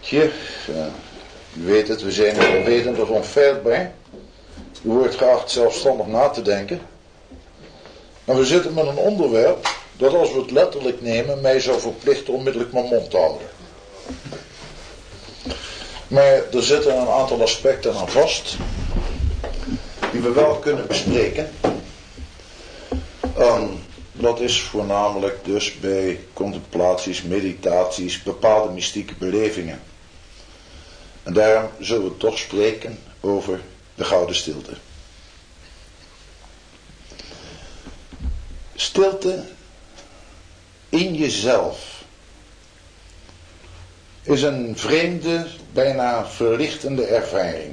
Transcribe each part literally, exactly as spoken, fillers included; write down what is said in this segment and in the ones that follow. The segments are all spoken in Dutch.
Tje, ja, u weet het, we zijn er wetend of onfeilbaar. U wordt geacht zelfstandig na te denken. Maar we zitten met een onderwerp dat, als we het letterlijk nemen, mij zou verplichten onmiddellijk mijn mond te houden. Maar er zitten een aantal aspecten aan vast die we wel kunnen bespreken. Um, dat is voornamelijk dus bij contemplaties, meditaties, bepaalde mystieke belevingen. En daarom zullen we toch spreken over de gouden stilte. Stilte in jezelf is een vreemde, bijna verlichtende ervaring.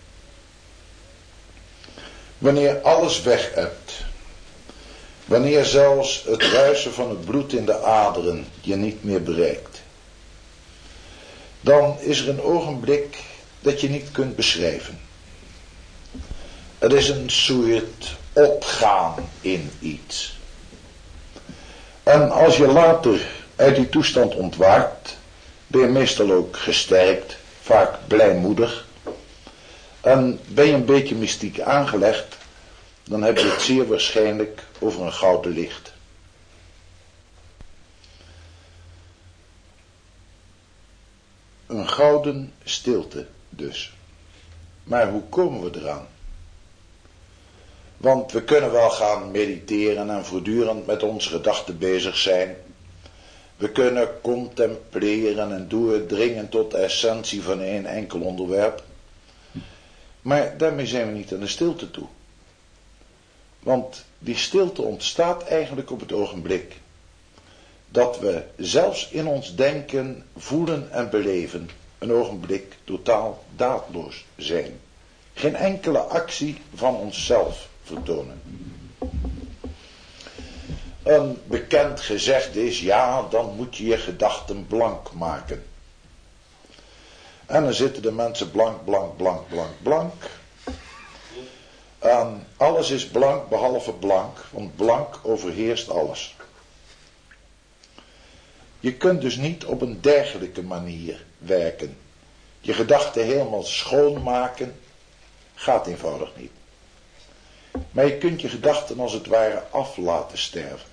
Wanneer alles weg hebt, wanneer zelfs het ruisen van het bloed in de aderen je niet meer bereikt, dan is er een ogenblik dat je niet kunt beschrijven. Het is een soort opgaan in iets. En als je later uit die toestand ontwaakt, ben je meestal ook gesterkt, vaak blijmoedig. En ben je een beetje mystiek aangelegd, dan heb je het zeer waarschijnlijk over een gouden licht. Een gouden stilte dus. Maar hoe komen we eraan? Want we kunnen wel gaan mediteren en voortdurend met onze gedachten bezig zijn. We kunnen contempleren en doordringen tot de essentie van één enkel onderwerp. Maar daarmee zijn we niet aan de stilte toe. Want die stilte ontstaat eigenlijk op het ogenblik dat we zelfs in ons denken, voelen en beleven een ogenblik totaal daadloos zijn. Geen enkele actie van onszelf vertonen. Een bekend gezegde is, ja, dan moet je je gedachten blank maken. En dan zitten de mensen blank, blank, blank, blank, blank. En alles is blank behalve blank, want blank overheerst alles. Je kunt dus niet op een dergelijke manier werken. Je gedachten helemaal schoonmaken gaat eenvoudig niet. Maar je kunt je gedachten als het ware af laten sterven.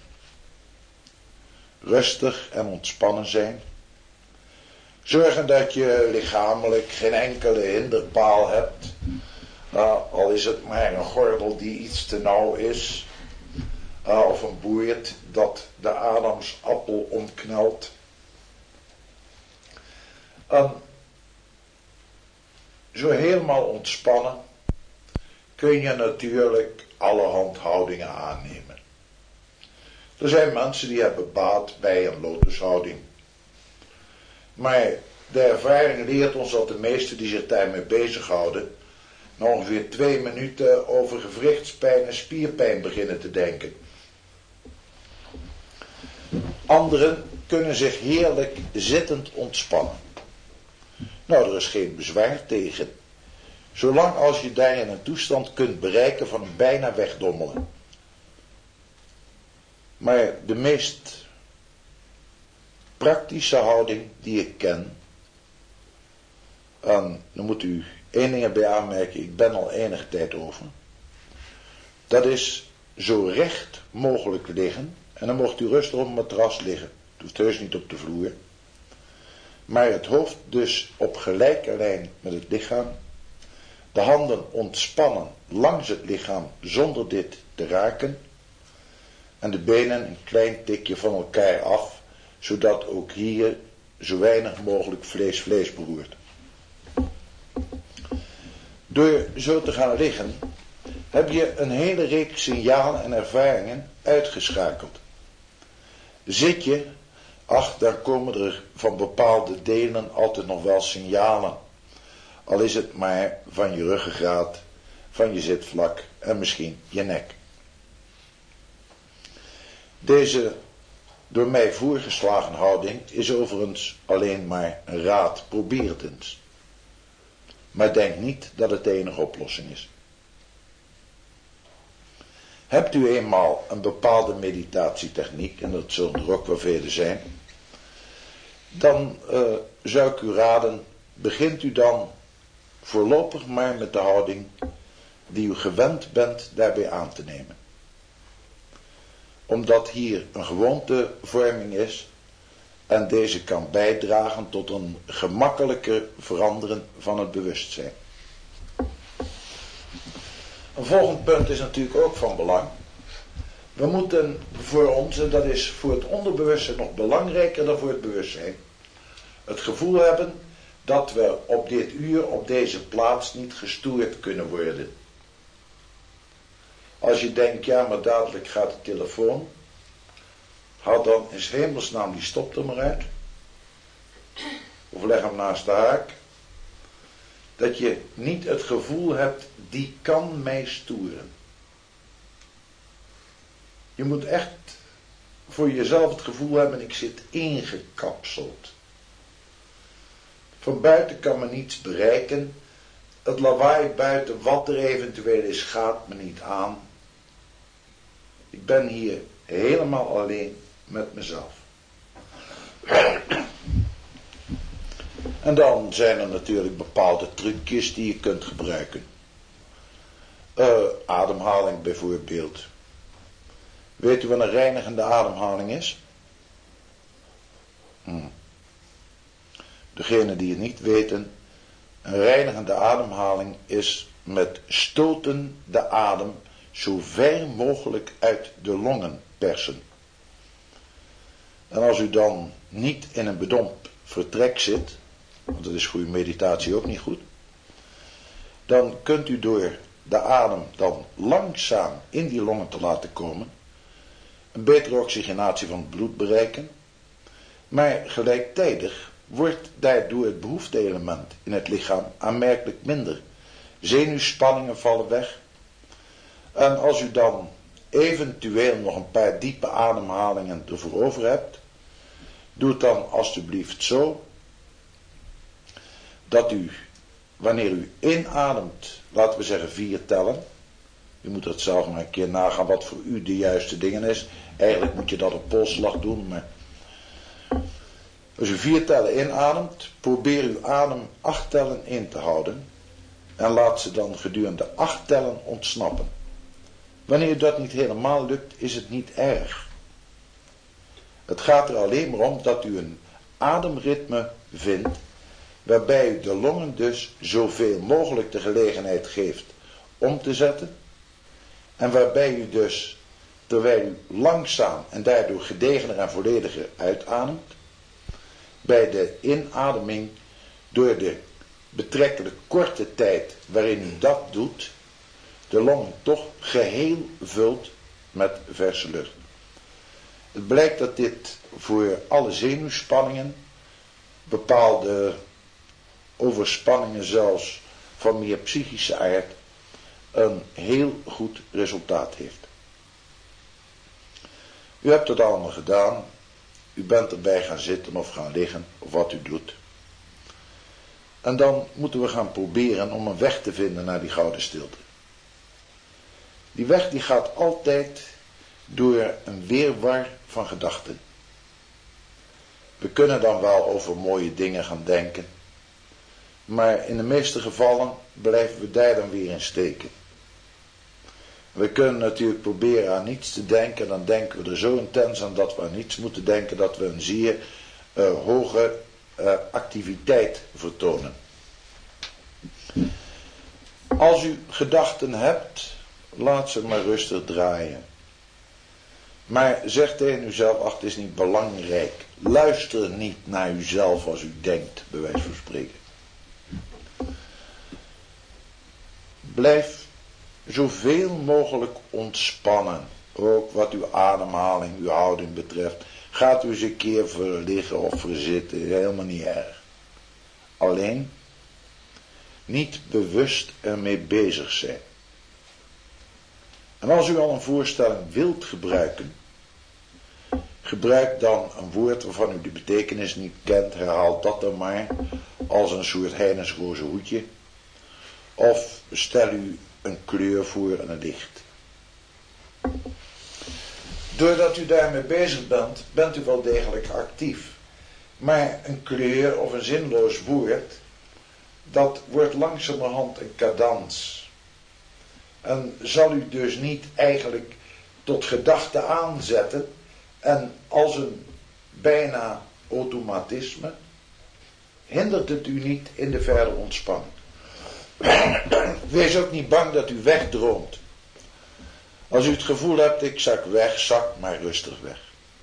Rustig en ontspannen zijn. Zorgen dat je lichamelijk geen enkele hinderpaal hebt. Nou, al is het maar een gordel die iets te nauw is. Uh, of een boeit dat de Adamsappel omknelt. En zo helemaal ontspannen kun je natuurlijk allerhand houdingen aannemen. Er zijn mensen die hebben baat bij een lotushouding. Maar de ervaring leert ons dat de meesten die zich daarmee bezighouden na ongeveer twee minuten over gewrichtspijn en spierpijn beginnen te denken. Anderen kunnen zich heerlijk zittend ontspannen. Nou, er is geen bezwaar tegen. Zolang als je daarin een toestand kunt bereiken van een bijna wegdommelen. Maar de meest praktische houding die ik ken, en dan moet u één ding erbij aanmerken, ik ben al enige tijd over. Dat is zo recht mogelijk liggen. En dan mocht u rustig op een matras liggen. Het hoeft heus niet op de vloer. Maar het hoofd dus op gelijke lijn met het lichaam. De handen ontspannen langs het lichaam zonder dit te raken. En de benen een klein tikje van elkaar af. Zodat ook hier zo weinig mogelijk vlees-vlees beroert. Door zo te gaan liggen heb je een hele reeks signalen en ervaringen uitgeschakeld. Zit je, ach, dan komen er van bepaalde delen altijd nog wel signalen. Al is het maar van je ruggengraat, van je zitvlak en misschien je nek. Deze door mij voorgeslagen houding is overigens alleen maar een raad. Probeer het eens. Maar denk niet dat het de enige oplossing is. Hebt u eenmaal een bepaalde meditatietechniek, en dat zullen er ook wel vele zijn, dan uh, zou ik u raden begint u dan voorlopig maar met de houding die u gewend bent daarbij aan te nemen. Omdat hier een gewoontevorming is en deze kan bijdragen tot een gemakkelijker veranderen van het bewustzijn. Een volgend punt is natuurlijk ook van belang. We moeten voor ons, en dat is voor het onderbewustzijn nog belangrijker dan voor het bewustzijn, het gevoel hebben dat we op dit uur, op deze plaats niet gestoord kunnen worden. Als je denkt, ja maar dadelijk gaat de telefoon, haal dan in 's hemelsnaam die stop er maar uit. Of leg hem naast de haak. Dat je niet het gevoel hebt, die kan mij storen. Je moet echt voor jezelf het gevoel hebben, ik zit ingekapseld. Van buiten kan me niets bereiken. Het lawaai buiten, wat er eventueel is, gaat me niet aan. Ik ben hier helemaal alleen met mezelf. En dan zijn er natuurlijk bepaalde trucjes die je kunt gebruiken. Uh, ademhaling bijvoorbeeld. Weet u wat een reinigende ademhaling is? Hmm. Degenen die het niet weten, een reinigende ademhaling is met stoten de adem zo ver mogelijk uit de longen persen. En als u dan niet in een bedompt vertrek zit, want dat is voor uw meditatie ook niet goed, dan kunt u door de adem dan langzaam in die longen te laten komen, een betere oxygenatie van het bloed bereiken, maar gelijktijdig wordt daardoor het behoefte-element in het lichaam aanmerkelijk minder. Zenuwspanningen vallen weg. En als u dan eventueel nog een paar diepe ademhalingen ervoor over hebt, doe het dan alstublieft zo, dat u, wanneer u inademt, laten we zeggen vier tellen, u moet dat zelf maar een keer nagaan wat voor u de juiste dingen is. Eigenlijk moet je dat op polsslag doen, maar als u vier tellen inademt, probeer uw adem acht tellen in te houden en laat ze dan gedurende acht tellen ontsnappen. Wanneer dat niet helemaal lukt, is het niet erg. Het gaat er alleen maar om dat u een ademritme vindt, waarbij u de longen dus zoveel mogelijk de gelegenheid geeft om te zetten, en waarbij u dus, terwijl u langzaam en daardoor gedegener en vollediger uitademt, bij de inademing door de betrekkelijk korte tijd waarin u dat doet, de longen toch geheel vult met verse lucht. Het blijkt dat dit voor alle zenuwspanningen, bepaalde overspanningen zelfs van meer psychische aard, een heel goed resultaat heeft. U hebt het allemaal gedaan. U bent erbij gaan zitten of gaan liggen, of wat u doet. En dan moeten we gaan proberen om een weg te vinden naar die gouden stilte. Die weg die gaat altijd door een weerwar van gedachten. We kunnen dan wel over mooie dingen gaan denken, maar in de meeste gevallen blijven we daar dan weer in steken. We kunnen natuurlijk proberen aan niets te denken, dan denken we er zo intens aan dat we aan niets moeten denken, dat we een zeer uh, hoge uh, activiteit vertonen. Als u gedachten hebt, laat ze maar rustig draaien. Maar zeg tegen uzelf, ach, het is niet belangrijk. Luister niet naar uzelf als u denkt, bij wijze van spreken. Blijf zoveel mogelijk ontspannen. Ook wat uw ademhaling, uw houding betreft. Gaat u eens een keer verliggen of verzitten, helemaal niet erg. Alleen, niet bewust ermee bezig zijn. En als u al een voorstelling wilt gebruiken, gebruik dan een woord waarvan u de betekenis niet kent, herhaal dat dan maar, als een soort heinesroze hoedje. Of stel u een kleur voor en een licht. Doordat u daarmee bezig bent, bent u wel degelijk actief. Maar een kleur of een zinloos woord dat wordt langzamerhand een cadans. En zal u dus niet eigenlijk tot gedachte aanzetten en als een bijna automatisme hindert het u niet in de verdere ontspanning. Wees ook niet bang dat u wegdroomt. Als u het gevoel hebt, ik zak weg, zak maar rustig weg.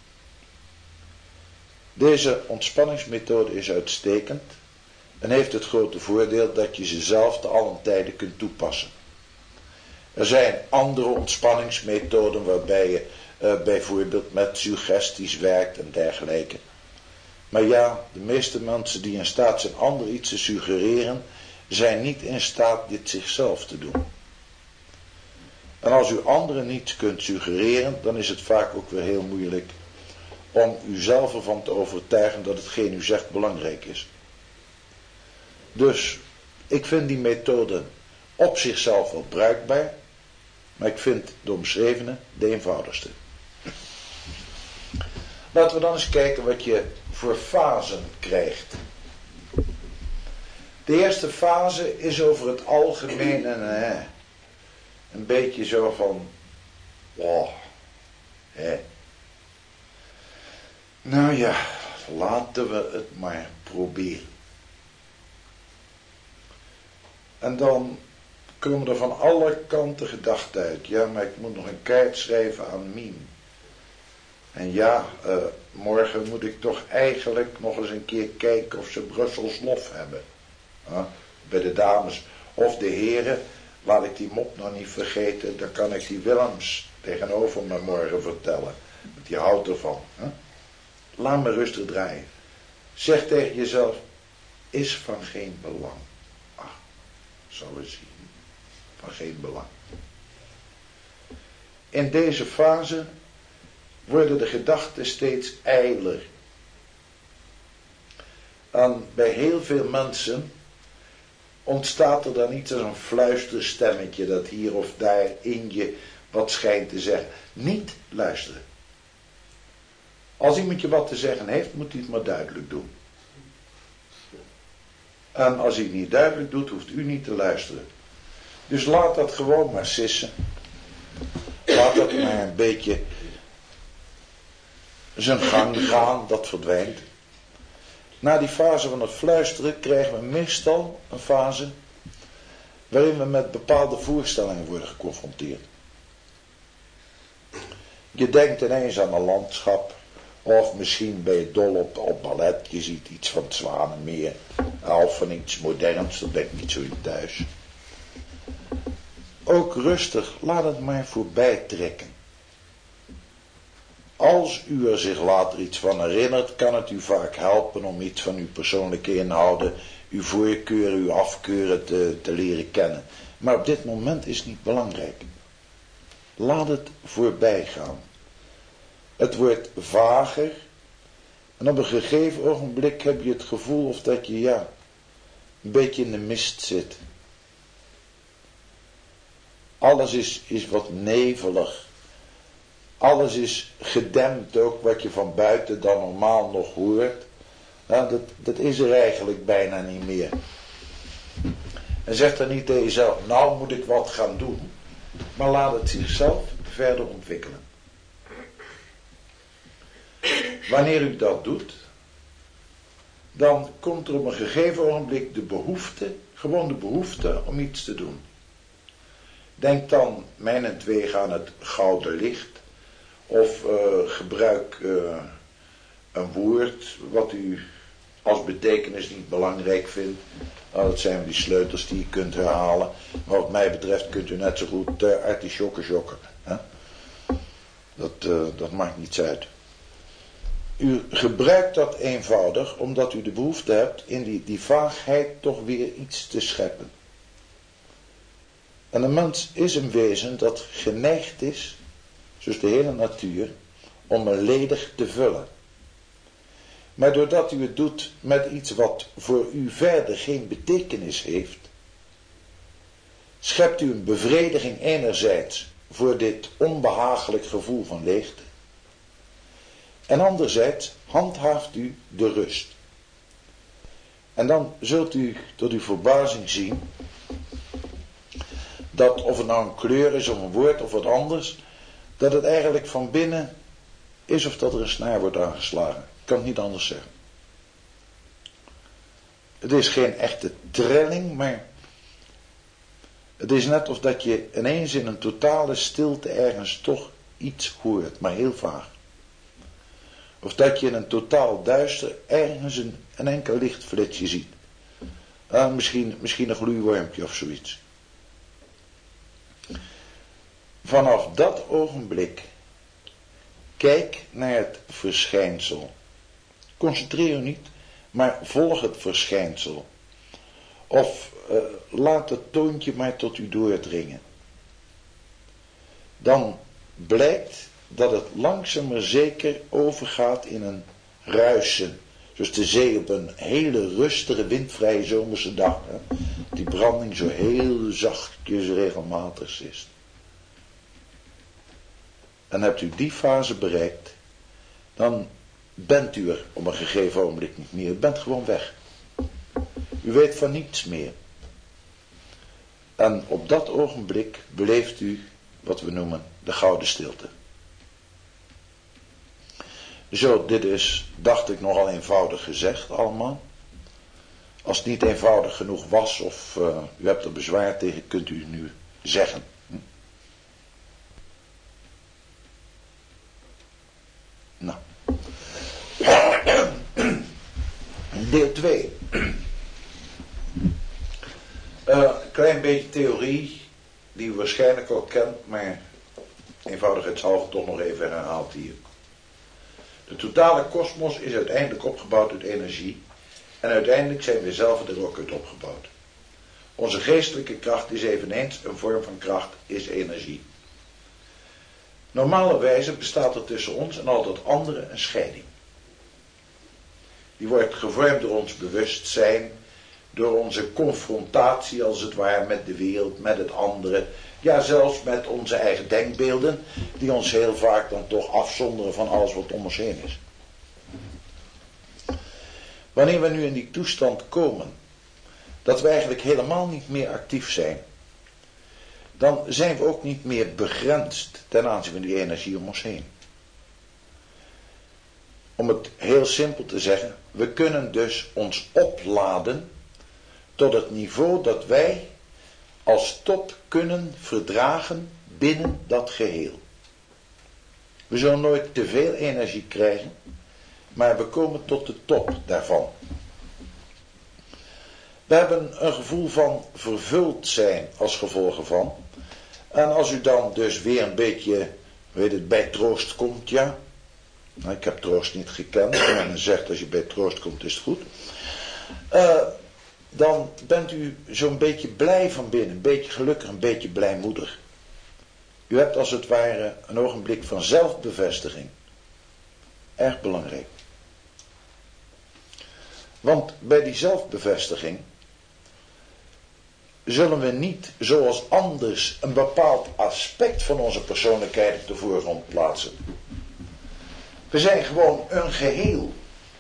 Deze ontspanningsmethode is uitstekend en heeft het grote voordeel dat je ze zelf te allen tijden kunt toepassen. Er zijn andere ontspanningsmethoden waarbij je uh, bijvoorbeeld met suggesties werkt en dergelijke. Maar ja, de meeste mensen die in staat zijn anderen iets te suggereren, zijn niet in staat dit zichzelf te doen. En als u anderen niets kunt suggereren, dan is het vaak ook weer heel moeilijk om uzelf ervan te overtuigen dat hetgeen u zegt belangrijk is. Dus, ik vind die methode op zichzelf wel bruikbaar, maar ik vind de omschrevene de eenvoudigste. Laten we dan eens kijken wat je voor fasen krijgt. De eerste fase is over het algemeen een, eh, een beetje zo van, oh, hè. Nou ja, laten we het maar proberen. En dan komen er van alle kanten gedachten uit. Ja, maar ik moet nog een kaart schrijven aan Mien. En ja, uh, morgen moet ik toch eigenlijk nog eens een keer kijken of ze Brussels lof hebben. Uh, bij de dames of de heren, laat ik die mop nog niet vergeten, dan kan ik die Willems tegenover me morgen vertellen. Want die houdt ervan. Huh? Laat me rustig draaien. Zeg tegen jezelf, is van geen belang. Ach, zal we zien. Van geen belang. In deze fase worden de gedachten steeds ijler. En bij heel veel mensen ontstaat er dan iets als een fluisterstemmetje dat hier of daar in je wat schijnt te zeggen. Niet luisteren. Als iemand je wat te zeggen heeft, moet hij het maar duidelijk doen. En als hij het niet duidelijk doet, hoeft u niet te luisteren. Dus laat dat gewoon maar sissen. Laat dat maar een beetje zijn gang gaan, dat verdwijnt. Na die fase van het fluisteren krijgen we meestal een fase waarin we met bepaalde voorstellingen worden geconfronteerd. Je denkt ineens aan een landschap, of misschien ben je dol op, op ballet, je ziet iets van het Zwanenmeer, of van iets moderns, dat ben ik niet zo in thuis. Ook rustig, laat het maar voorbij trekken. Als u er zich later iets van herinnert, kan het u vaak helpen om iets van uw persoonlijke inhouden, uw voorkeuren, uw afkeuren te, te leren kennen. Maar op dit moment is het niet belangrijk. Laat het voorbij gaan. Het wordt vager en op een gegeven ogenblik heb je het gevoel of dat je ja, een beetje in de mist zit. Alles is, is wat nevelig. Alles is gedempt, ook wat je van buiten dan normaal nog hoort. Nou, dat, dat is er eigenlijk bijna niet meer. En zeg dan niet tegen jezelf, nou moet ik wat gaan doen. Maar laat het zichzelf verder ontwikkelen. Wanneer u dat doet, dan komt er op een gegeven ogenblik de behoefte, gewoon de behoefte om iets te doen. Denk dan mijnentwege aan het gouden licht. Of uh, gebruik uh, een woord wat u als betekenis niet belangrijk vindt. Nou, dat zijn die sleutels die je kunt herhalen. Maar wat mij betreft kunt u net zo goed uh, artisjokken jokken. Hè? Dat, uh, dat maakt niets uit. U gebruikt dat eenvoudig omdat u de behoefte hebt in die, die vaagheid toch weer iets te scheppen. En een mens is een wezen dat geneigd is, zoals de hele natuur, om een ledig te vullen. Maar doordat u het doet met iets wat voor u verder geen betekenis heeft, schept u een bevrediging enerzijds voor dit onbehagelijk gevoel van leegte. En anderzijds handhaaft u de rust. En dan zult u tot uw verbazing zien dat of het nou een kleur is of een woord of wat anders, dat het eigenlijk van binnen is of dat er een snaar wordt aangeslagen. Ik kan het niet anders zeggen. Het is geen echte trilling, maar het is net of dat je ineens in een totale stilte ergens toch iets hoort, maar heel vaag. Of dat je in een totaal duister ergens een, een enkel lichtflitsje ziet. Ah, misschien, misschien een gloeiwormpje of zoiets. Vanaf dat ogenblik kijk naar het verschijnsel. Concentreer u niet, maar volg het verschijnsel. Of uh, laat het toontje maar tot u doordringen. Dan blijkt dat het langzaam maar zeker overgaat in een ruisen. Zoals de zee op een hele rustige, windvrije zomerse dag. Hè, die branding zo heel zachtjes regelmatig is. En hebt u die fase bereikt, dan bent u er op een gegeven ogenblik niet meer. U bent gewoon weg. U weet van niets meer. En op dat ogenblik beleeft u wat we noemen de gouden stilte. Zo, dit is, dacht ik, nogal eenvoudig gezegd allemaal. Als het niet eenvoudig genoeg was of uh, u hebt er bezwaar tegen, kunt u nu zeggen. Hm? Nou. Deel twee. Een uh, klein beetje theorie, die u waarschijnlijk al kent, maar eenvoudigheidshalve toch nog even herhaald hier. De totale kosmos is uiteindelijk opgebouwd uit energie en uiteindelijk zijn we zelf er ook uit opgebouwd. Onze geestelijke kracht is eveneens een vorm van kracht, is energie. Normalerwijze bestaat er tussen ons en al dat andere een scheiding. Die wordt gevormd door ons bewustzijn, door onze confrontatie als het ware met de wereld, met het andere, ja zelfs met onze eigen denkbeelden, die ons heel vaak dan toch afzonderen van alles wat om ons heen is. Wanneer we nu in die toestand komen, dat we eigenlijk helemaal niet meer actief zijn, dan zijn we ook niet meer begrensd ten aanzien van die energie om ons heen. Om het heel simpel te zeggen, we kunnen dus ons opladen tot het niveau dat wij als top kunnen verdragen binnen dat geheel. We zullen nooit te veel energie krijgen, maar we komen tot de top daarvan. We hebben een gevoel van vervuld zijn als gevolg ervan. En als u dan dus weer een beetje, weet het, bij troost komt, ja. Nou, ik heb troost niet gekend, maar men zegt als je bij troost komt is het goed. Uh, dan bent u zo'n beetje blij van binnen, een beetje gelukkig, een beetje blijmoedig. U hebt als het ware een ogenblik van zelfbevestiging. Erg belangrijk. Want bij die zelfbevestiging zullen we niet zoals anders een bepaald aspect van onze persoonlijkheid op de voorgrond plaatsen. We zijn gewoon een geheel.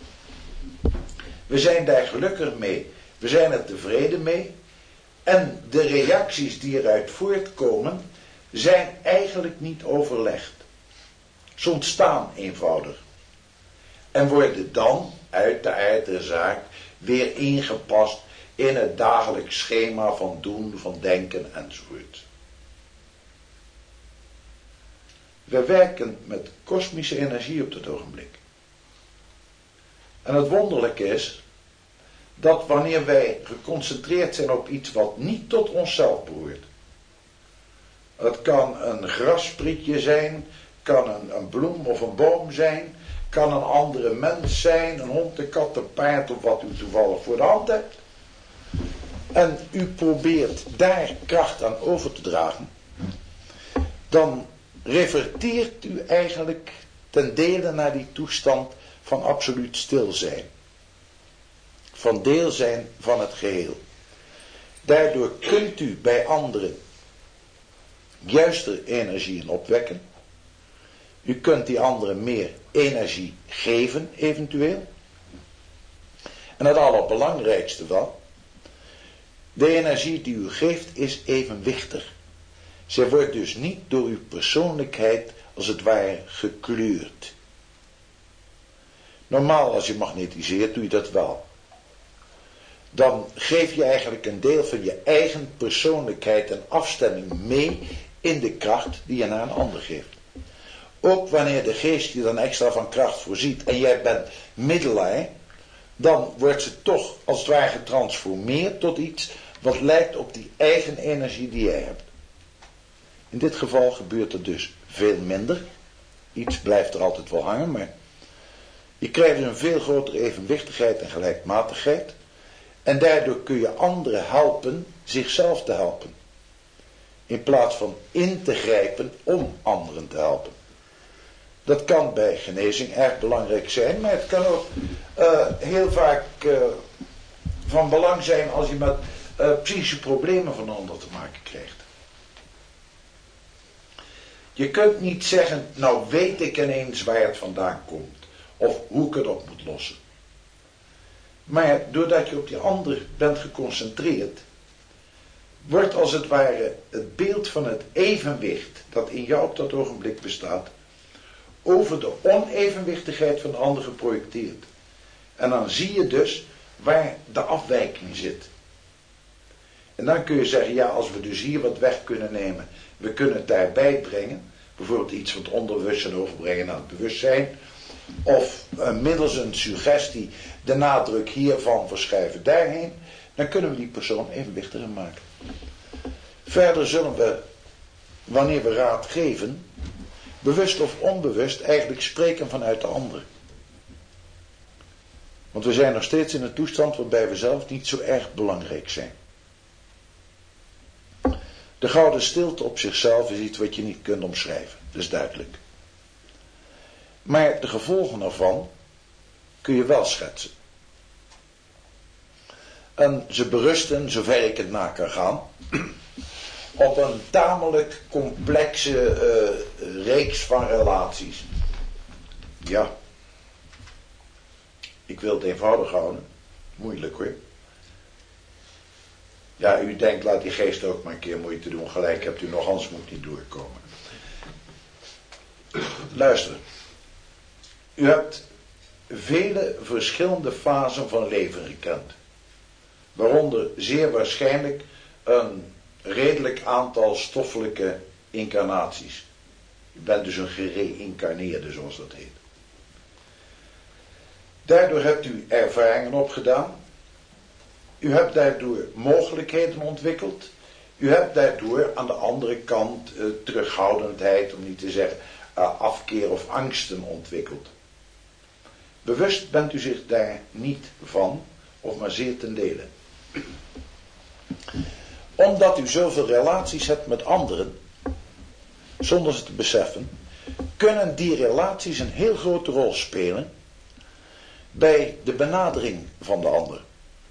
We zijn daar gelukkig mee. We zijn er tevreden mee. En de reacties die eruit voortkomen zijn eigenlijk niet overlegd. Ze ontstaan eenvoudig. En worden dan uit de aard der zaak weer ingepast in het dagelijks schema van doen, van denken enzovoort. We werken met kosmische energie op dit ogenblik. En het wonderlijke is dat wanneer wij geconcentreerd zijn op iets wat niet tot onszelf behoort. Het kan een grassprietje zijn, kan een, een bloem of een boom zijn, kan een andere mens zijn, een hond, een kat, een paard of wat u toevallig voor de hand hebt. En u probeert daar kracht aan over te dragen, dan reverteert u eigenlijk ten dele naar die toestand van absoluut stil zijn. Van deel zijn van het geheel. Daardoor kunt u bij anderen juiste energieën opwekken. U kunt die anderen meer energie geven, eventueel. En het allerbelangrijkste wel, de energie die u geeft is evenwichtig. Zij wordt dus niet door uw persoonlijkheid als het ware gekleurd. Normaal als je magnetiseert doe je dat wel. Dan geef je eigenlijk een deel van je eigen persoonlijkheid en afstemming mee in de kracht die je naar een ander geeft. Ook wanneer de geest je dan extra van kracht voorziet en jij bent middelaar, dan wordt ze toch als het ware getransformeerd tot iets wat lijkt op die eigen energie die jij hebt. In dit geval gebeurt er dus veel minder. Iets blijft er altijd wel hangen, maar je krijgt dus een veel grotere evenwichtigheid en gelijkmatigheid. En daardoor kun je anderen helpen zichzelf te helpen. In plaats van in te grijpen om anderen te helpen. Dat kan bij genezing erg belangrijk zijn, maar het kan ook uh, heel vaak uh, van belang zijn als je met uh, psychische problemen van anderen te maken krijgt. Je kunt niet zeggen, nou weet ik ineens waar het vandaan komt. Of hoe ik het op moet lossen. Maar doordat je op die ander bent geconcentreerd, wordt als het ware het beeld van het evenwicht dat in jou op dat ogenblik bestaat, over de onevenwichtigheid van de ander geprojecteerd. En dan zie je dus waar de afwijking zit. En dan kun je zeggen, ja, als we dus hier wat weg kunnen nemen, we kunnen het daarbij brengen, bijvoorbeeld iets van het onderbewustzijn overbrengen naar het bewustzijn, of uh, middels een suggestie de nadruk hiervan verschuiven daarheen, dan kunnen we die persoon evenwichtiger maken. Verder zullen we, wanneer we raad geven, bewust of onbewust eigenlijk spreken vanuit de ander. Want we zijn nog steeds in een toestand waarbij we zelf niet zo erg belangrijk zijn. De gouden stilte op zichzelf is iets wat je niet kunt omschrijven, dat is duidelijk. Maar de gevolgen ervan kun je wel schetsen. En ze berusten, zover ik het na kan gaan, op een tamelijk complexe uh, reeks van relaties. Ja, ik wil het eenvoudig houden. Moeilijk hoor. Ja, u denkt, laat die geest ook maar een keer moeite doen. Gelijk hebt u nog, anders moet niet doorkomen. Luister. U hebt vele verschillende fasen van leven gekend. Waaronder zeer waarschijnlijk een redelijk aantal stoffelijke incarnaties. U bent dus een gereïncarneerde, zoals dat heet. Daardoor hebt u ervaringen opgedaan. U hebt daardoor mogelijkheden ontwikkeld. U hebt daardoor aan de andere kant uh, terughoudendheid, om niet te zeggen uh, afkeer of angsten ontwikkeld. Bewust bent u zich daar niet van, of maar zeer ten dele. Omdat u zoveel relaties hebt met anderen, zonder ze te beseffen, kunnen die relaties een heel grote rol spelen bij de benadering van de ander.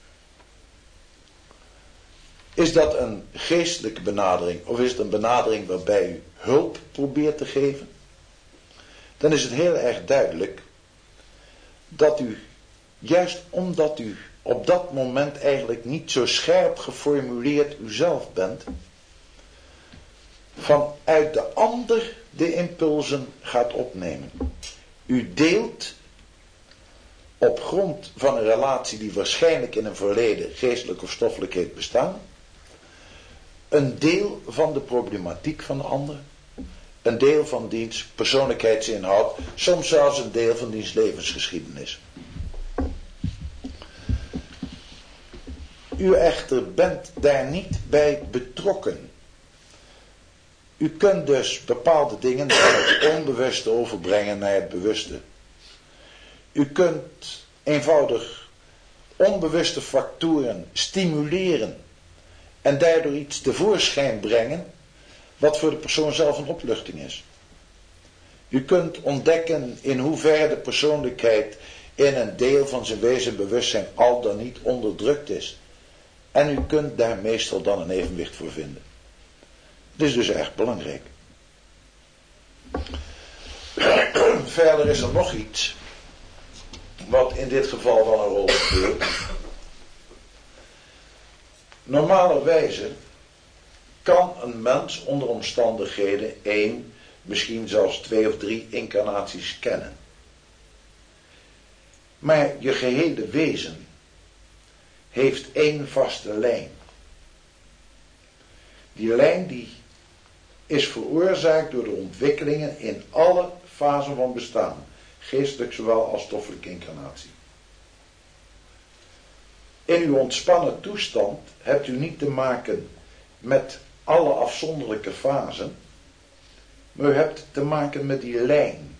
Is dat een geestelijke benadering of is het een benadering waarbij u hulp probeert te geven? Dan is het heel erg duidelijk dat u, juist omdat u op dat moment eigenlijk niet zo scherp geformuleerd uzelf bent, vanuit de ander de impulsen gaat opnemen. U deelt op grond van een relatie die waarschijnlijk in een verleden geestelijk of stoffelijk heeft bestaan, een deel van de problematiek van de ander, een deel van diens persoonlijkheidsinhoud, soms zelfs een deel van diens levensgeschiedenis. U echter bent daar niet bij betrokken. U kunt dus bepaalde dingen van het onbewuste overbrengen naar het bewuste. U kunt eenvoudig onbewuste factoren stimuleren en daardoor iets tevoorschijn brengen wat voor de persoon zelf een opluchting is. U kunt ontdekken in hoeverre de persoonlijkheid in een deel van zijn wezenbewustzijn al dan niet onderdrukt is. En u kunt daar meestal dan een evenwicht voor vinden. Dit is dus erg belangrijk. Verder is er nog iets wat in dit geval wel een rol speelt. Normalerwijze kan een mens onder omstandigheden één, misschien zelfs twee of drie incarnaties kennen. Maar je gehele wezen heeft één vaste lijn. Die lijn die is veroorzaakt door de ontwikkelingen in alle fasen van bestaan. Geestelijk zowel als stoffelijke incarnatie. In uw ontspannen toestand hebt u niet te maken met alle afzonderlijke fasen, maar u hebt te maken met die lijn.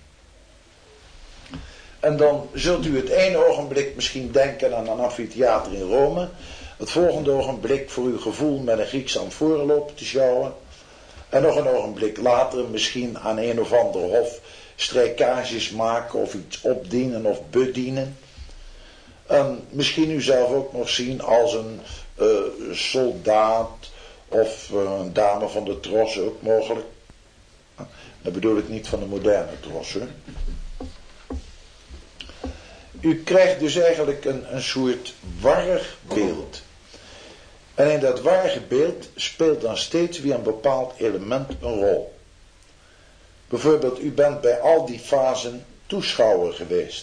En dan zult u het ene ogenblik misschien denken aan een amfitheater in Rome, het volgende ogenblik voor uw gevoel met een Griekse amfore lopen te sjouwen, en nog een ogenblik later misschien aan een of ander hof strijkages maken of iets opdienen of bedienen. En misschien u zelf ook nog zien als een uh, soldaat of uh, een dame van de tros ook mogelijk. Dat bedoel ik niet van de moderne tros, hoor. U krijgt dus eigenlijk een, een soort warrig beeld. En in dat warrige beeld speelt dan steeds weer een bepaald element een rol. Bijvoorbeeld, u bent bij al die fasen toeschouwer geweest.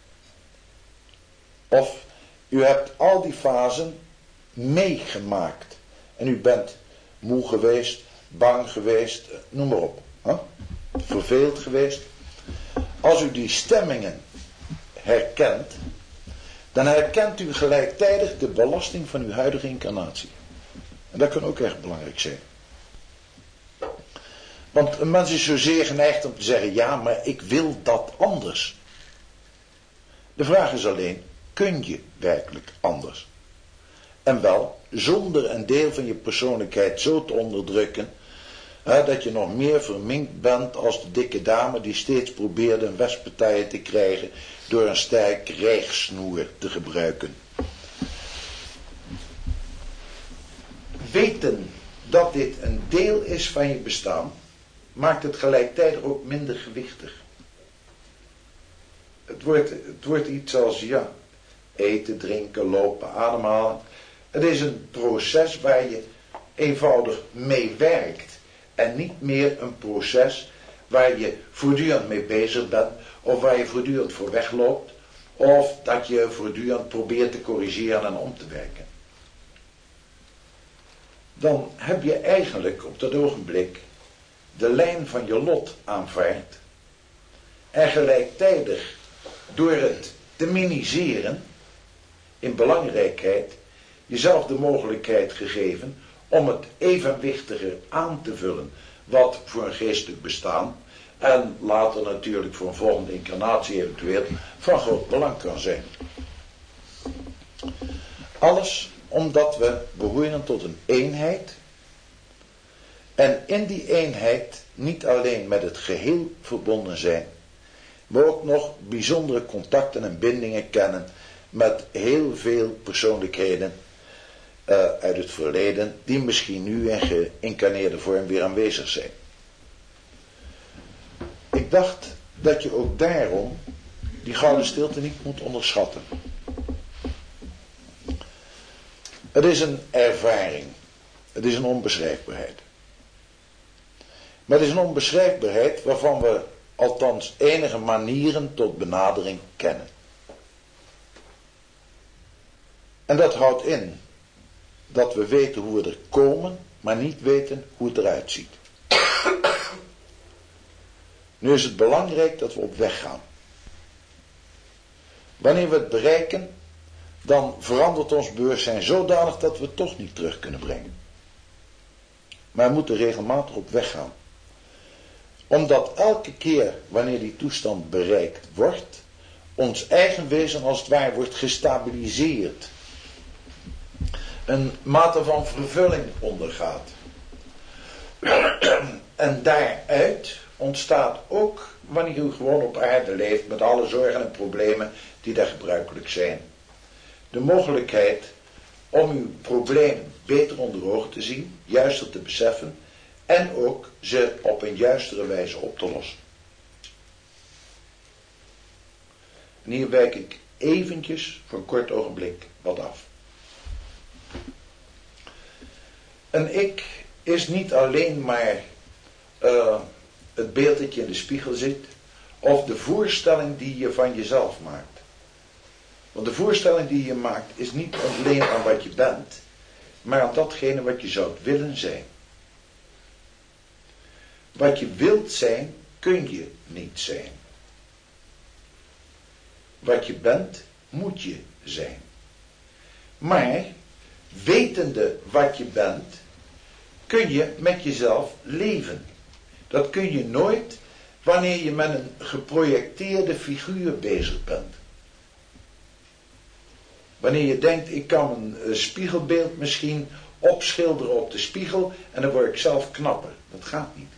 Of u hebt al die fasen meegemaakt. En u bent moe geweest, bang geweest, noem maar op. Huh? Verveeld geweest. Als u die stemmingen herkent, dan herkent u gelijktijdig de belasting van uw huidige incarnatie. En dat kan ook echt belangrijk zijn. Want een mens is zozeer geneigd om te zeggen, ja, maar ik wil dat anders. De vraag is alleen, kun je werkelijk anders? En wel, zonder een deel van je persoonlijkheid zo te onderdrukken, hè, dat je nog meer verminkt bent als de dikke dame die steeds probeerde een wespenpartij te krijgen door een sterk rijgsnoer te gebruiken. Weten dat dit een deel is van je bestaan, maakt het gelijktijdig ook minder gewichtig. Het wordt, het wordt iets als, ja, eten, drinken, lopen, ademhalen. Het is een proces waar je eenvoudig mee werkt. En niet meer een proces waar je voortdurend mee bezig bent. Of waar je voortdurend voor wegloopt. Of dat je voortdurend probeert te corrigeren en om te werken. Dan heb je eigenlijk op dat ogenblik de lijn van je lot aanvaard. En gelijktijdig door het te minimaliseren in belangrijkheid jezelf de mogelijkheid gegeven om het evenwichtiger aan te vullen wat voor een geestelijk bestaan en later natuurlijk voor een volgende incarnatie eventueel van groot belang kan zijn. Alles omdat we behoren tot een eenheid en in die eenheid niet alleen met het geheel verbonden zijn, maar ook nog bijzondere contacten en bindingen kennen met heel veel persoonlijkheden uh, uit het verleden, die misschien nu in geïncarneerde vorm weer aanwezig zijn. Ik dacht dat je ook daarom die gouden stilte niet moet onderschatten. Het is een ervaring. Het is een onbeschrijfbaarheid. Maar het is een onbeschrijfbaarheid waarvan we althans enige manieren tot benadering kennen. En dat houdt in dat we weten hoe we er komen, maar niet weten hoe het eruit ziet. Nu is het belangrijk dat we op weg gaan. Wanneer we het bereiken, dan verandert ons bewustzijn zodanig dat we het toch niet terug kunnen brengen. Maar we moeten regelmatig op weg gaan. Omdat elke keer wanneer die toestand bereikt wordt, ons eigen wezen als het ware wordt gestabiliseerd. Een mate van vervulling ondergaat. En daaruit ontstaat ook, wanneer u gewoon op aarde leeft met alle zorgen en problemen die daar gebruikelijk zijn, de mogelijkheid om uw probleem beter onder ogen te zien, juister te beseffen en ook ze op een juistere wijze op te lossen. En hier wijk ik eventjes voor een kort ogenblik wat af. Een ik is niet alleen maar uh, het beeld dat je in de spiegel ziet, of de voorstelling die je van jezelf maakt. Want de voorstelling die je maakt is niet alleen aan wat je bent, maar aan datgene wat je zou willen zijn. Wat je wilt zijn, kun je niet zijn. Wat je bent, moet je zijn. Maar, wetende wat je bent, kun je met jezelf leven. Dat kun je nooit wanneer je met een geprojecteerde figuur bezig bent. Wanneer je denkt, ik kan een spiegelbeeld misschien opschilderen op de spiegel en dan word ik zelf knapper. Dat gaat niet.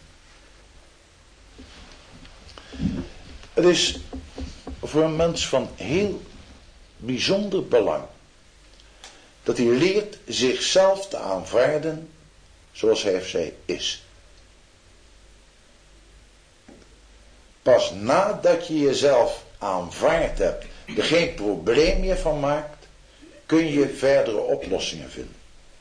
Het is voor een mens van heel bijzonder belang dat hij leert zichzelf te aanvaarden zoals hij of zij is. Pas nadat je jezelf aanvaard hebt, er geen probleem meer van maakt, kun je verdere oplossingen vinden.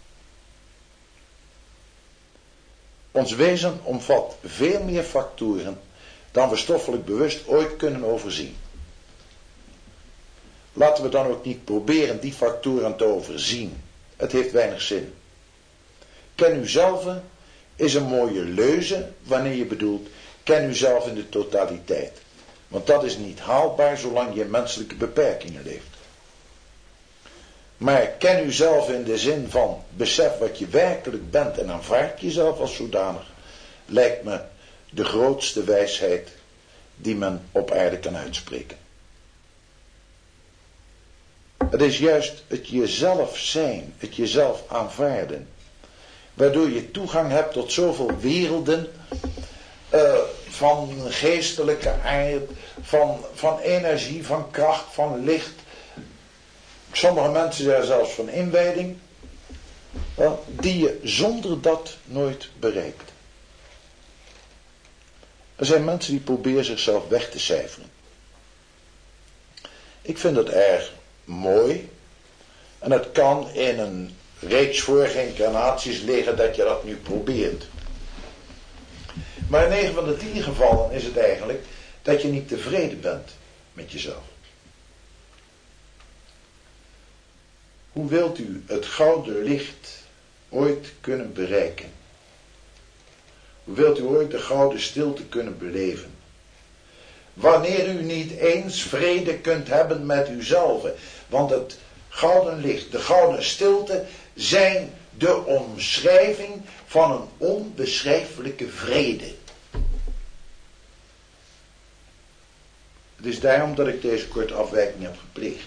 Ons wezen omvat veel meer factoren dan we stoffelijk bewust ooit kunnen overzien. Laten we dan ook niet proberen die factoren te overzien. Het heeft weinig zin. Ken uzelf is een mooie leuze wanneer je bedoelt, ken uzelf in de totaliteit. Want dat is niet haalbaar zolang je in menselijke beperkingen leeft. Maar ken uzelf in de zin van besef wat je werkelijk bent en aanvaard jezelf als zodanig, lijkt me de grootste wijsheid die men op aarde kan uitspreken. Het is juist het jezelf zijn, het jezelf aanvaarden, waardoor je toegang hebt tot zoveel werelden uh, van geestelijke aard, van, van energie, van kracht, van licht. Sommige mensen zeggen zelfs van inwijding, uh, die je zonder dat nooit bereikt. Er zijn mensen die proberen zichzelf weg te cijferen. Ik vind het erg mooi. En het kan in een reeks vorige incarnaties liggen dat je dat nu probeert. Maar in negen van de tien gevallen is het eigenlijk dat je niet tevreden bent met jezelf. Hoe wilt u het gouden licht ooit kunnen bereiken? Hoe wilt u ooit de gouden stilte kunnen beleven? Wanneer u niet eens vrede kunt hebben met uzelf. Want het gouden licht, de gouden stilte zijn de omschrijving van een onbeschrijfelijke vrede. Het is daarom dat ik deze korte afwijking heb gepleegd.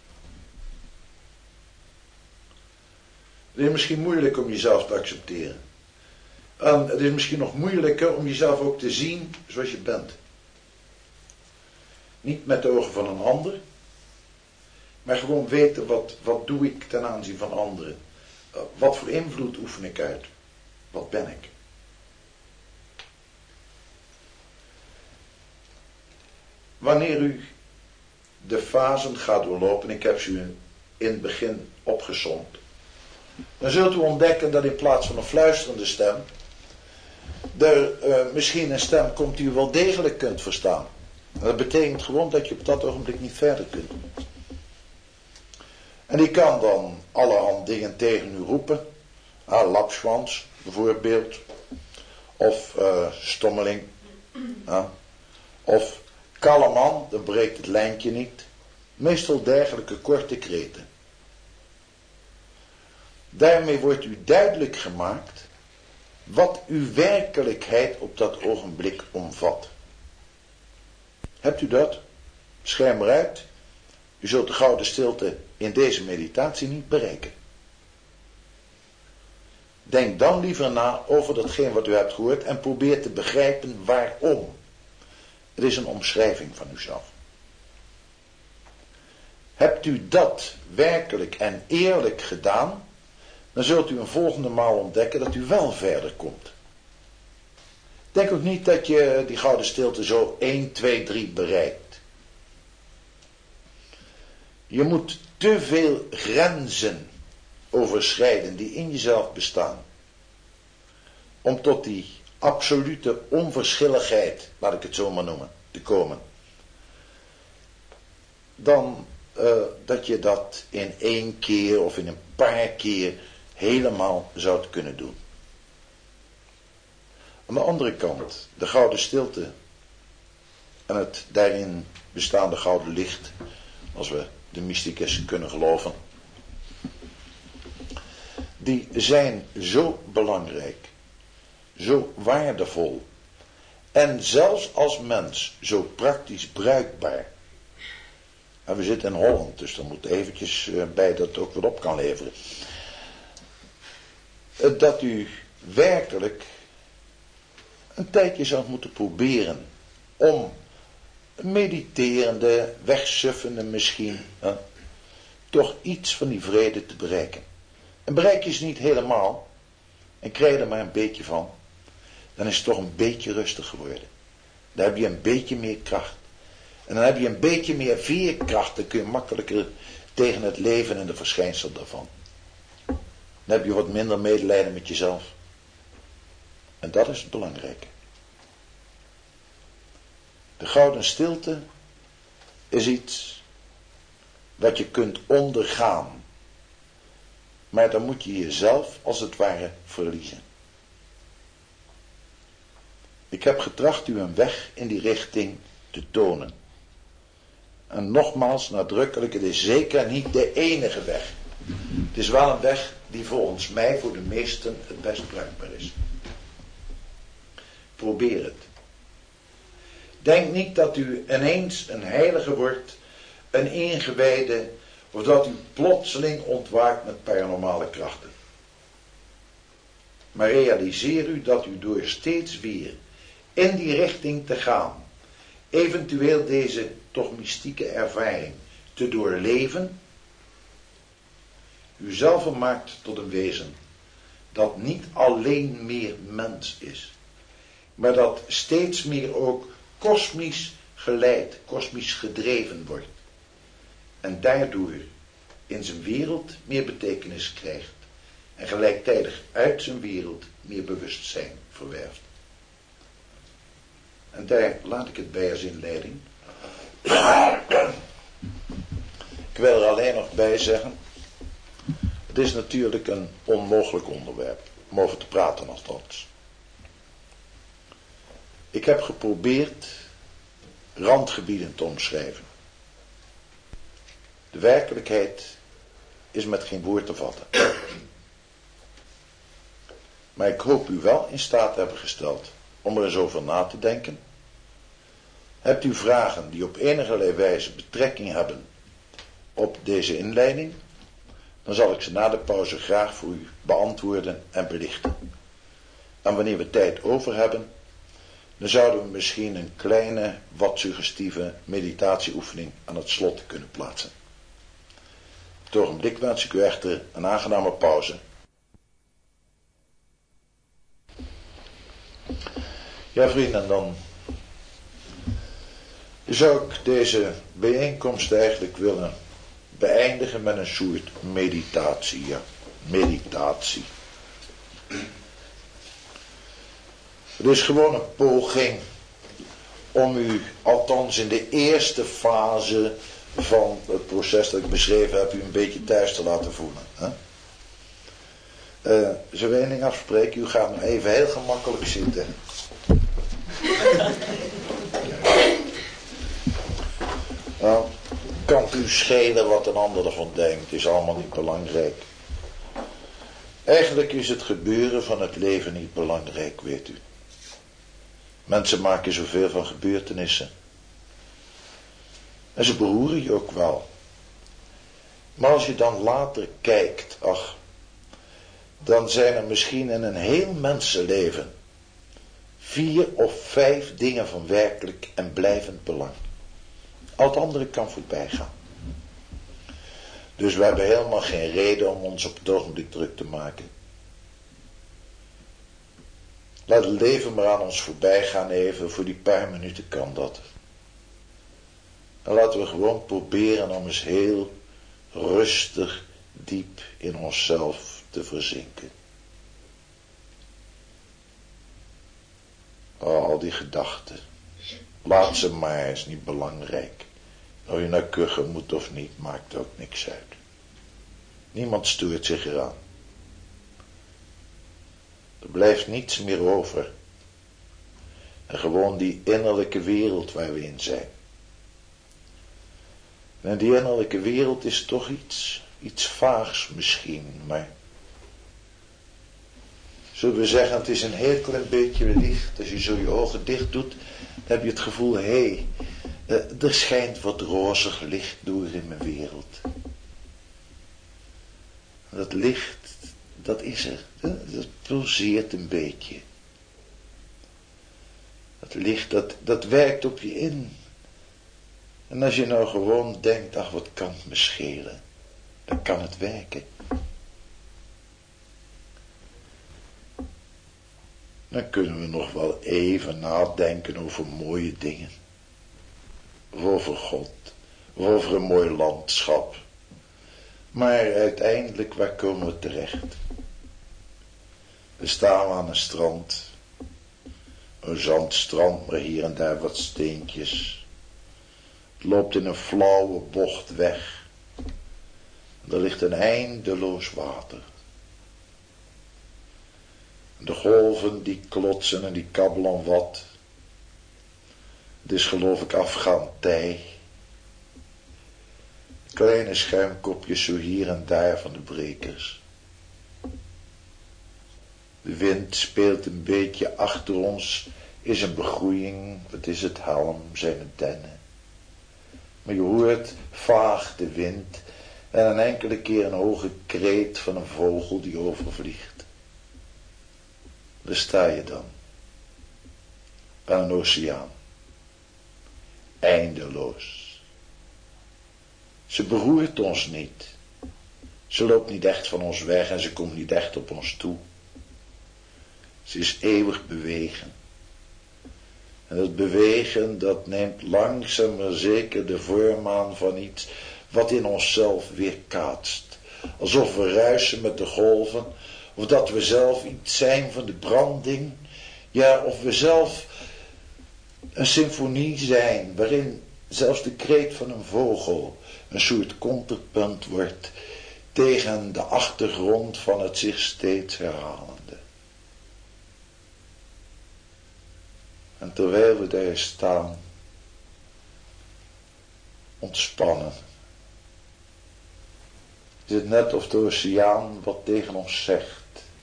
Het is misschien moeilijk om jezelf te accepteren. En het is misschien nog moeilijker om jezelf ook te zien zoals je bent. Niet met de ogen van een ander, maar gewoon weten wat, wat doe ik ten aanzien van anderen. Uh, wat voor invloed oefen ik uit? Wat ben ik? Wanneer u de fasen gaat doorlopen, ik heb ze u in het begin opgesomd, dan zult u ontdekken dat in plaats van een fluisterende stem, er uh, misschien een stem komt die u wel degelijk kunt verstaan. Dat betekent gewoon dat je op dat ogenblik niet verder kunt. En die kan dan allerhand dingen tegen u roepen. Ah, lapschwans, bijvoorbeeld. Of uh, stommeling. Ja. Of kalleman, dan breekt het lijntje niet. Meestal dergelijke korte kreten. Daarmee wordt u duidelijk gemaakt wat uw werkelijkheid op dat ogenblik omvat. Hebt u dat? Scherm eruit. U zult de gouden stilte in deze meditatie niet bereiken. Denk dan liever na over datgene wat u hebt gehoord en probeer te begrijpen waarom. Het is een omschrijving van uzelf. Hebt u dat werkelijk en eerlijk gedaan, dan zult u een volgende maal ontdekken dat u wel verder komt. Denk ook niet dat je die gouden stilte zo één, twee, drie bereikt. Je moet te veel grenzen overschrijden die in jezelf bestaan, om tot die absolute onverschilligheid, laat ik het zo maar noemen, te komen. Dan uh, dat je dat in één keer of in een paar keer helemaal zou kunnen doen. Aan de andere kant, de gouden stilte en het daarin bestaande gouden licht, als we de mysticus kunnen geloven, die zijn zo belangrijk, zo waardevol en zelfs als mens zo praktisch bruikbaar. En we zitten in Holland, dus dan moet eventjes bij dat het ook wat op kan leveren. Dat u werkelijk een tijdje zou moeten proberen om mediterende, wegsuffende misschien, hè, toch iets van die vrede te bereiken. En bereik je ze niet helemaal, en krijg je er maar een beetje van, dan is het toch een beetje rustig geworden. Dan heb je een beetje meer kracht. En dan heb je een beetje meer veerkracht, dan kun je makkelijker tegen het leven en de verschijnsel daarvan. Dan heb je wat minder medelijden met jezelf. En dat is het belangrijke. De gouden stilte is iets wat je kunt ondergaan. Maar dan moet je jezelf als het ware verliezen. Ik heb getracht u een weg in die richting te tonen. En nogmaals nadrukkelijk, het is zeker niet de enige weg. Het is wel een weg die volgens mij voor de meesten het best bruikbaar is. Probeer het. Denk niet dat u ineens een heilige wordt, een ingewijde, of dat u plotseling ontwaakt met paranormale krachten. Maar realiseer u dat u door steeds weer in die richting te gaan, eventueel deze toch mystieke ervaring te doorleven, u zelf maakt tot een wezen dat niet alleen meer mens is, maar dat steeds meer ook kosmisch geleid, kosmisch gedreven wordt. En daardoor in zijn wereld meer betekenis krijgt. En gelijktijdig uit zijn wereld meer bewustzijn verwerft. En daar laat ik het bij als inleiding. Ik wil er alleen nog bij zeggen. Het is natuurlijk een onmogelijk onderwerp. Om over te praten althans. Ik heb geprobeerd randgebieden te omschrijven. De werkelijkheid is met geen woord te vatten. Maar ik hoop u wel in staat te hebben gesteld om er eens over na te denken. Hebt u vragen die op enige wijze betrekking hebben op deze inleiding, dan zal ik ze na de pauze graag voor u beantwoorden en belichten. En wanneer we tijd over hebben, dan zouden we misschien een kleine, wat suggestieve meditatieoefening aan het slot kunnen plaatsen. Op het ogenblik wens ik u echter een aangename pauze. Ja, vrienden, dan zou ik deze bijeenkomst eigenlijk willen beëindigen met een soort meditatie. Ja, meditatie. Het is gewoon een poging om u, althans in de eerste fase van het proces dat ik beschreven heb, u een beetje thuis te laten voelen. Hè? Uh, zullen we één ding afspreken? U gaat nog even heel gemakkelijk zitten. Nou, kan het u schelen wat een ander ervan denkt, is allemaal niet belangrijk. Eigenlijk is het gebeuren van het leven niet belangrijk, weet u. Mensen maken zoveel van gebeurtenissen. En ze beroeren je ook wel. Maar als je dan later kijkt, ach, dan zijn er misschien in een heel mensenleven vier of vijf dingen van werkelijk en blijvend belang. Al het andere kan voorbij gaan. Dus we hebben helemaal geen reden om ons op het ogenblik druk te maken. Laat het leven maar aan ons voorbij gaan even, voor die paar minuten kan dat. En laten we gewoon proberen om eens heel rustig diep in onszelf te verzinken. Oh, al die gedachten, laat ze maar, is niet belangrijk. Of je naar kuchen moet of niet, maakt ook niks uit. Niemand stoort zich eraan. Er blijft niets meer over. En gewoon die innerlijke wereld waar we in zijn. En die innerlijke wereld is toch iets, iets vaags misschien, maar zullen we zeggen, het is een heel klein beetje licht. Als je zo je ogen dicht doet, dan heb je het gevoel, hé, hey, uh, er schijnt wat rozig licht door in mijn wereld. Dat licht, dat is er, dat pulseert een beetje. Dat licht, dat, dat werkt op je in. En als je nou gewoon denkt, ach, wat kan het me schelen, dan kan het werken. Dan kunnen we nog wel even nadenken over mooie dingen. Of over God, of over een mooi landschap. Maar uiteindelijk, waar komen we terecht? We staan aan een strand. Een zandstrand, maar hier en daar wat steentjes. Het loopt in een flauwe bocht weg. En er ligt een eindeloos water. De golven die klotsen en die kabbelen wat. Het is geloof ik afgaand tij. Kleine schuimkopjes zo hier en daar van de brekers. De wind speelt een beetje achter ons, is een begroeiing, wat is het, halm, zijn het dennen. Maar je hoort vaag de wind en een enkele keer een hoge kreet van een vogel die overvliegt. Daar sta je dan, aan een oceaan, eindeloos. Ze beroert ons niet, ze loopt niet echt van ons weg en ze komt niet echt op ons toe. Ze is eeuwig bewegen. En dat bewegen, dat neemt langzaam maar zeker de vorm aan van iets wat in onszelf weerkaatst. Alsof we ruisen met de golven, of dat we zelf iets zijn van de branding. Ja, of we zelf een symfonie zijn, waarin zelfs de kreet van een vogel een soort contrapunt wordt tegen de achtergrond van het zich steeds herhalende. En terwijl we daar staan, ontspannen, is het net of de oceaan wat tegen ons zegt.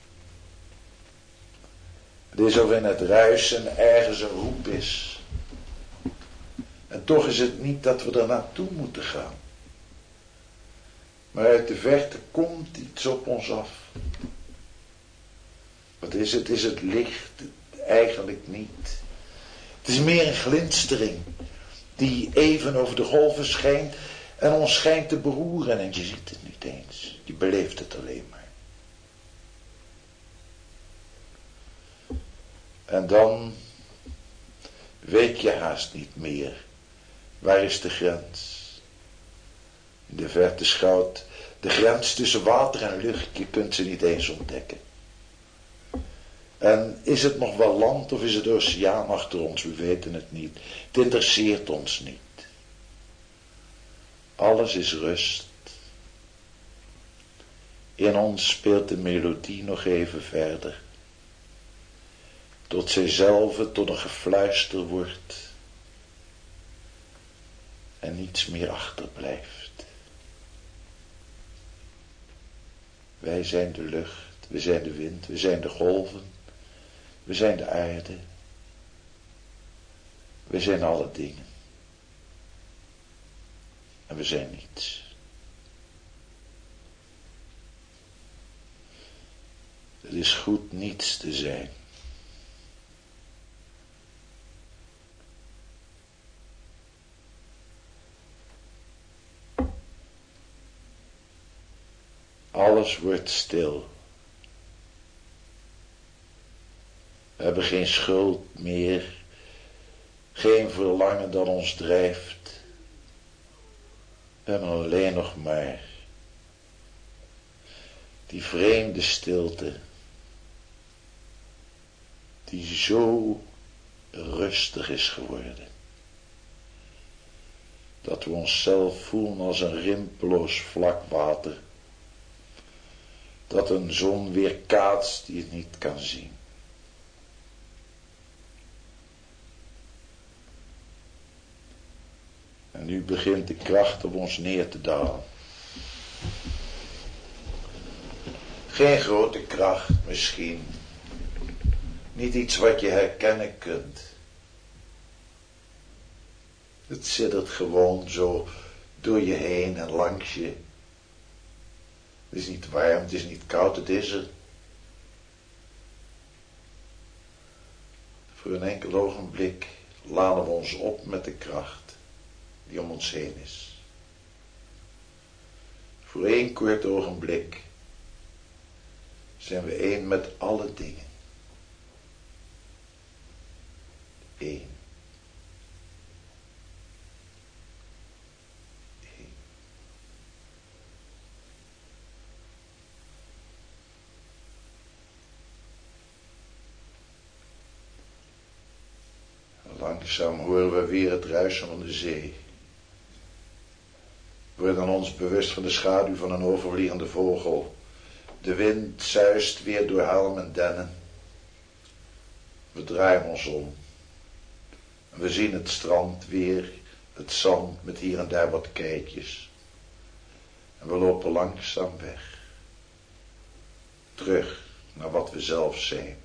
Het is of in het ruisen ergens een roep is. En toch is het niet dat we er naartoe moeten gaan. Maar uit de verte komt iets op ons af. Wat is het? Is het licht? Eigenlijk niet. Het is meer een glinstering die even over de golven schijnt en ons schijnt te beroeren en je ziet het niet eens. Je beleeft het alleen maar. En dan weet je haast niet meer. Waar is de grens? In de verte schouwt de grens tussen water en lucht. Je kunt ze niet eens ontdekken. En is het nog wel land of is het oceaan achter ons? We weten het niet. Het interesseert ons niet. Alles is rust. In ons speelt de melodie nog even verder. Tot zij zelf tot een gefluister wordt. En niets meer achterblijft. Wij zijn de lucht, we zijn de wind, we zijn de golven. We zijn de aarde. We zijn alle dingen. En we zijn niets. Het is goed niets te zijn. Alles wordt stil. We hebben geen schuld meer, geen verlangen dat ons drijft. We hebben alleen nog maar Die vreemde stilte, die zo rustig is geworden, dat we onszelf voelen als een rimpeloos vlak water, dat een zon weerkaatst die het niet kan zien. En nu begint de kracht op ons neer te dalen. Geen grote kracht misschien, niet iets wat je herkennen kunt. Het siddert gewoon zo door je heen en langs je. Het is niet warm, het is niet koud, het is er. Voor een enkel ogenblik laden we ons op met de kracht die om ons heen is. Voor één kort ogenblik zijn we één met alle dingen. Eén. Eén. Langzaam horen we weer het ruisen van de zee. We worden ons bewust van de schaduw van een overvliegende vogel. De wind zuist weer door halm en dennen. We draaien ons om. En we zien het strand weer, het zand met hier en daar wat keitjes. En we lopen langzaam weg. Terug naar wat we zelf zijn.